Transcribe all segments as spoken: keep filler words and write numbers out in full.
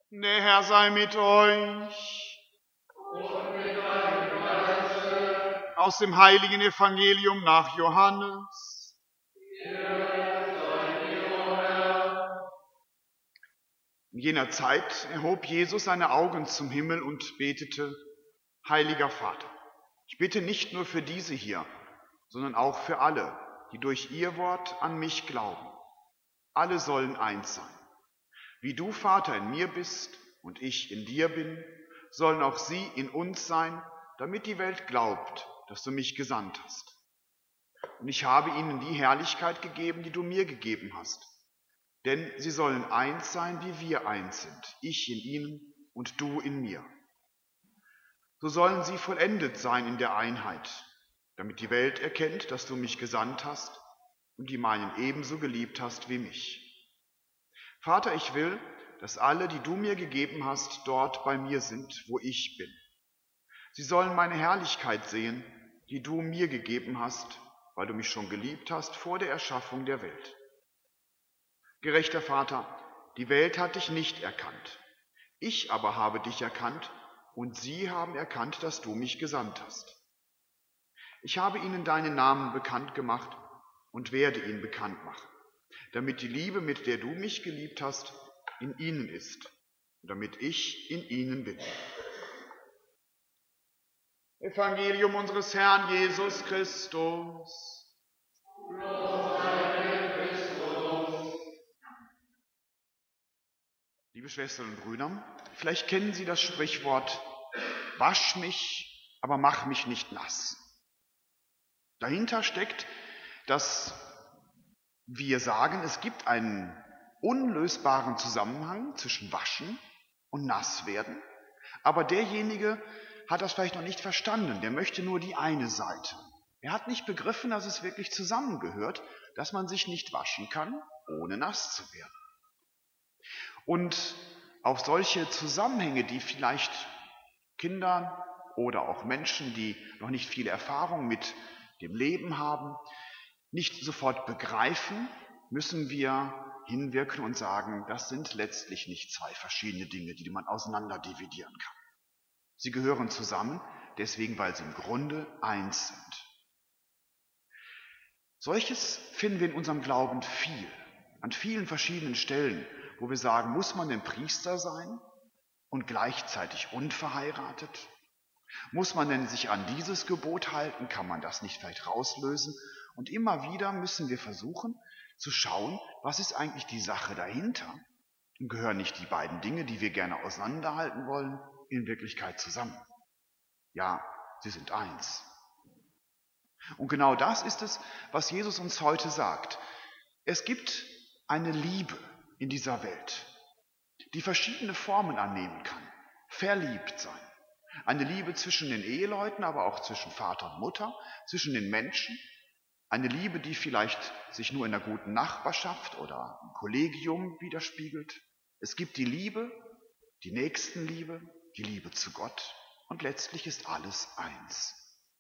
Der Herr sei mit euch. Und mit deinem Geiste. Aus dem heiligen Evangelium nach Johannes. In jener Zeit erhob Jesus seine Augen zum Himmel und betete: Heiliger Vater, ich bitte nicht nur für diese hier, sondern auch für alle, die durch ihr Wort an mich glauben. Alle sollen eins sein. Wie du, Vater, in mir bist und ich in dir bin, sollen auch sie in uns sein, damit die Welt glaubt, dass du mich gesandt hast. Und ich habe ihnen die Herrlichkeit gegeben, die du mir gegeben hast. Denn sie sollen eins sein, wie wir eins sind, ich in ihnen und du in mir. So sollen sie vollendet sein in der Einheit, damit die Welt erkennt, dass du mich gesandt hast und die meinen ebenso geliebt hast wie mich. Vater, ich will, dass alle, die du mir gegeben hast, dort bei mir sind, wo ich bin. Sie sollen meine Herrlichkeit sehen, die du mir gegeben hast, weil du mich schon geliebt hast vor der Erschaffung der Welt. Gerechter Vater, die Welt hat dich nicht erkannt. Ich aber habe dich erkannt und sie haben erkannt, dass du mich gesandt hast. Ich habe ihnen deinen Namen bekannt gemacht und werde ihn bekannt machen, damit die Liebe, mit der du mich geliebt hast, in ihnen ist und damit ich in ihnen bin. Evangelium unseres Herrn Jesus Christus. Liebe Schwestern und Brüder, vielleicht kennen Sie das Sprichwort: Wasch mich, aber mach mich nicht nass. Dahinter steckt, dass wir sagen, es gibt einen unlösbaren Zusammenhang zwischen Waschen und Nasswerden, aber derjenige hat das vielleicht noch nicht verstanden, der möchte nur die eine Seite. Er hat nicht begriffen, dass es wirklich zusammengehört, dass man sich nicht waschen kann, ohne nass zu werden. Und auf solche Zusammenhänge, die vielleicht Kinder oder auch Menschen, die noch nicht viel Erfahrung mit dem Leben haben, nicht sofort begreifen, müssen wir hinwirken und sagen, das sind letztlich nicht zwei verschiedene Dinge, die man auseinander dividieren kann. Sie gehören zusammen, deswegen, weil sie im Grunde eins sind. Solches finden wir in unserem Glauben viel, an vielen verschiedenen Stellen, wo wir sagen, muss man denn Priester sein und gleichzeitig unverheiratet? Muss man denn sich an dieses Gebot halten? Kann man das nicht vielleicht rauslösen? Und immer wieder müssen wir versuchen zu schauen, was ist eigentlich die Sache dahinter? Und gehören nicht die beiden Dinge, die wir gerne auseinanderhalten wollen, in Wirklichkeit zusammen? Ja, sie sind eins. Und genau das ist es, was Jesus uns heute sagt. Es gibt eine Liebe in dieser Welt, die verschiedene Formen annehmen kann. Verliebt sein. Eine Liebe zwischen den Eheleuten, aber auch zwischen Vater und Mutter, zwischen den Menschen. Eine Liebe, die vielleicht sich nur in einer guten Nachbarschaft oder im Kollegium widerspiegelt. Es gibt die Liebe, die Nächstenliebe, die Liebe zu Gott und letztlich ist alles eins.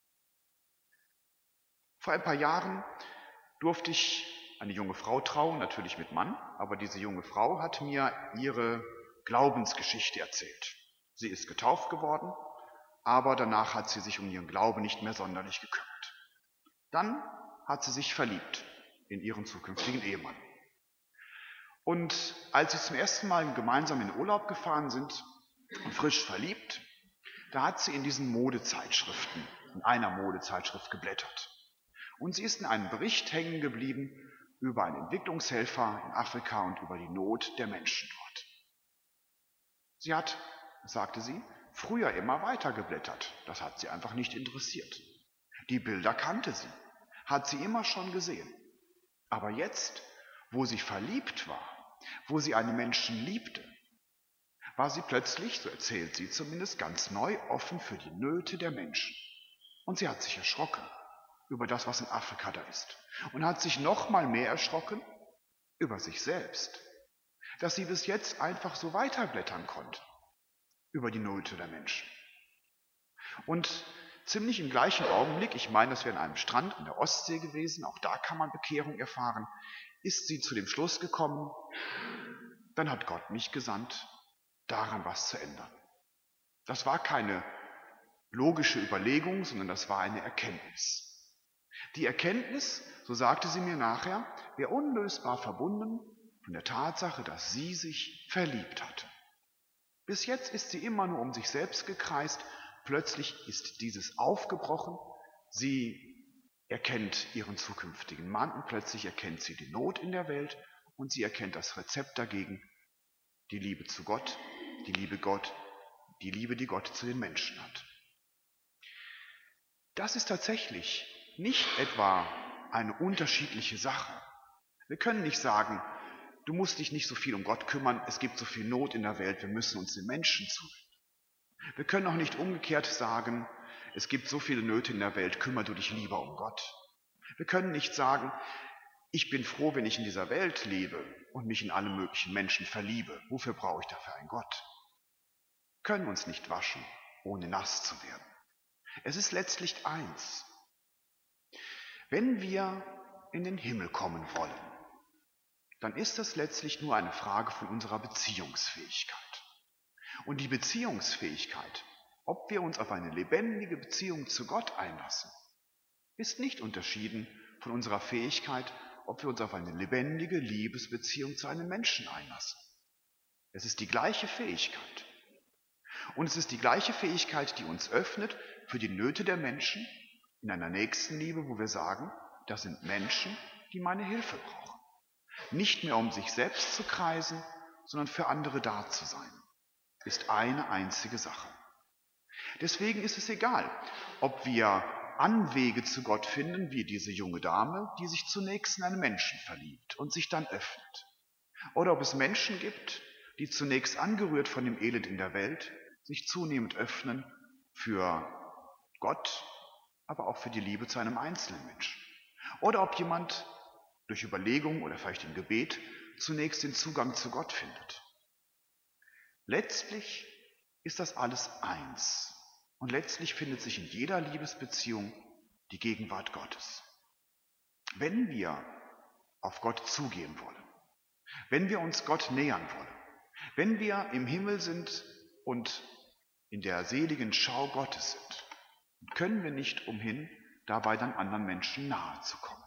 Vor ein paar Jahren durfte ich eine junge Frau trauen, natürlich mit Mann, aber diese junge Frau hat mir ihre Glaubensgeschichte erzählt. Sie ist getauft geworden, aber danach hat sie sich um ihren Glauben nicht mehr sonderlich gekümmert. Dann hat sie sich verliebt in ihren zukünftigen Ehemann. Und als sie zum ersten Mal gemeinsam in Urlaub gefahren sind und frisch verliebt, da hat sie in diesen Modezeitschriften, in einer Modezeitschrift geblättert. Und sie ist in einem Bericht hängen geblieben über einen Entwicklungshelfer in Afrika und über die Not der Menschen dort. Sie hat, sagte sie, früher immer weiter geblättert. Das hat sie einfach nicht interessiert. Die Bilder kannte sie, hat sie immer schon gesehen. Aber jetzt, wo sie verliebt war, wo sie einen Menschen liebte, war sie plötzlich, so erzählt sie zumindest, ganz neu offen für die Nöte der Menschen. Und sie hat sich erschrocken über das, was in Afrika da ist. Und hat sich noch mal mehr erschrocken über sich selbst, dass sie bis jetzt einfach so weiterblättern konnte über die Nöte der Menschen. Und ziemlich im gleichen Augenblick, ich meine, das wäre an einem Strand in der Ostsee gewesen, auch da kann man Bekehrung erfahren, ist sie zu dem Schluss gekommen, dann hat Gott mich gesandt daran was zu ändern. Das war keine logische Überlegung, sondern das war eine Erkenntnis. Die Erkenntnis, so sagte sie mir nachher, wäre unlösbar verbunden von der Tatsache, dass sie sich verliebt hatte. Bis jetzt ist sie immer nur um sich selbst gekreist, plötzlich ist dieses aufgebrochen, sie erkennt ihren zukünftigen Mann und plötzlich erkennt sie die Not in der Welt und sie erkennt das Rezept dagegen, die Liebe zu Gott, die Liebe Gott, die Liebe, die Gott zu den Menschen hat. Das ist tatsächlich nicht etwa eine unterschiedliche Sache. Wir können nicht sagen, du musst dich nicht so viel um Gott kümmern, es gibt so viel Not in der Welt, wir müssen uns den Menschen zuwenden. Wir können auch nicht umgekehrt sagen, es gibt so viele Nöte in der Welt, kümmere du dich lieber um Gott. Wir können nicht sagen, ich bin froh, wenn ich in dieser Welt lebe und mich in alle möglichen Menschen verliebe. Wofür brauche ich dafür einen Gott? Wir können uns nicht waschen, ohne nass zu werden. Es ist letztlich eins. Wenn wir in den Himmel kommen wollen, dann ist das letztlich nur eine Frage von unserer Beziehungsfähigkeit. Und die Beziehungsfähigkeit, ob wir uns auf eine lebendige Beziehung zu Gott einlassen, ist nicht unterschieden von unserer Fähigkeit, ob wir uns auf eine lebendige Liebesbeziehung zu einem Menschen einlassen. Es ist die gleiche Fähigkeit. Und es ist die gleiche Fähigkeit, die uns öffnet für die Nöte der Menschen in einer Nächstenliebe, wo wir sagen, das sind Menschen, die meine Hilfe brauchen. Nicht mehr um sich selbst zu kreisen, sondern für andere da zu sein, ist eine einzige Sache. Deswegen ist es egal, ob wir Anwege zu Gott finden, wie diese junge Dame, die sich zunächst in einen Menschen verliebt und sich dann öffnet. Oder ob es Menschen gibt, die zunächst angerührt von dem Elend in der Welt sich zunehmend öffnen für Gott, aber auch für die Liebe zu einem einzelnen Menschen. Oder ob jemand durch Überlegung oder vielleicht im Gebet zunächst den Zugang zu Gott findet. Letztlich ist das alles eins. Und letztlich findet sich in jeder Liebesbeziehung die Gegenwart Gottes. Wenn wir auf Gott zugehen wollen, wenn wir uns Gott nähern wollen, wenn wir im Himmel sind und in der seligen Schau Gottes sind, können wir nicht umhin, dabei dann anderen Menschen nahe zu kommen.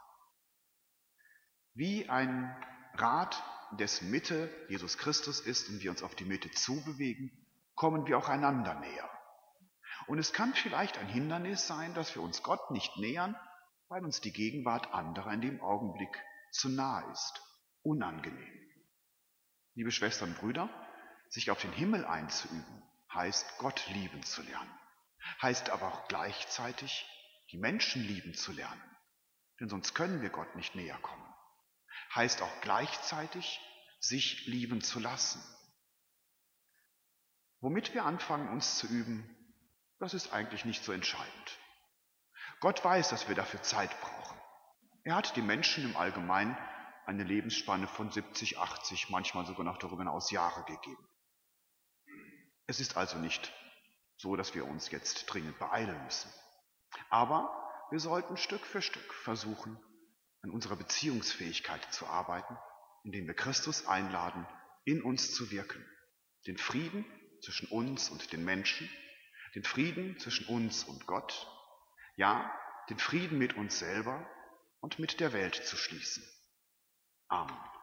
Wie ein Rad, dessen Mitte Jesus Christus ist und wir uns auf die Mitte zubewegen, kommen wir auch einander näher. Und es kann vielleicht ein Hindernis sein, dass wir uns Gott nicht nähern, weil uns die Gegenwart anderer in dem Augenblick zu nahe ist, unangenehm. Liebe Schwestern und Brüder, sich auf den Himmel einzuüben, heißt Gott lieben zu lernen, heißt aber auch gleichzeitig die Menschen lieben zu lernen, denn sonst können wir Gott nicht näher kommen. Heißt auch gleichzeitig, sich lieben zu lassen. Womit wir anfangen, uns zu üben, das ist eigentlich nicht so entscheidend. Gott weiß, dass wir dafür Zeit brauchen. Er hat den Menschen im Allgemeinen eine Lebensspanne von siebzig, achtzig, manchmal sogar noch darüber hinaus Jahre gegeben. Es ist also nicht so, dass wir uns jetzt dringend beeilen müssen. Aber wir sollten Stück für Stück versuchen, an unserer Beziehungsfähigkeit zu arbeiten, indem wir Christus einladen, in uns zu wirken. Den Frieden zwischen uns und den Menschen, den Frieden zwischen uns und Gott, ja, den Frieden mit uns selber und mit der Welt zu schließen. Amen.